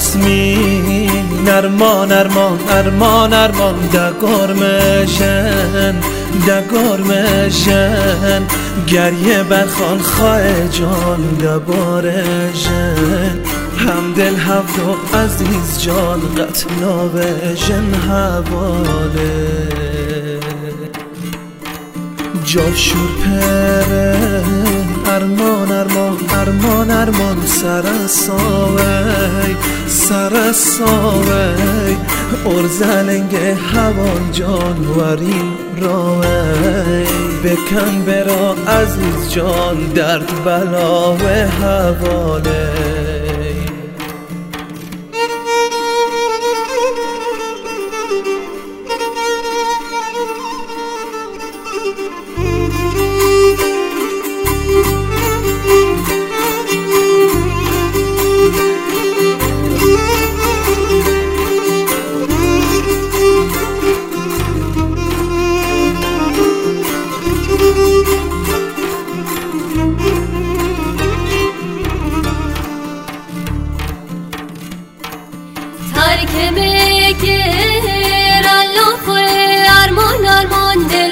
یاسمین ارمان ارمان ارمان ارمان دگرمشن گریه برخان خواه جان دبارشن همدل هفت عزیز جان قتلاوشن حواله جاشور پره ارمان ارمان ارمان ارمان سرساوی ارزلنگ هوان جان ورین راوی بکن برا عزیز جان درد بلا و حواله ترک مگر الله ارمان ارمان دل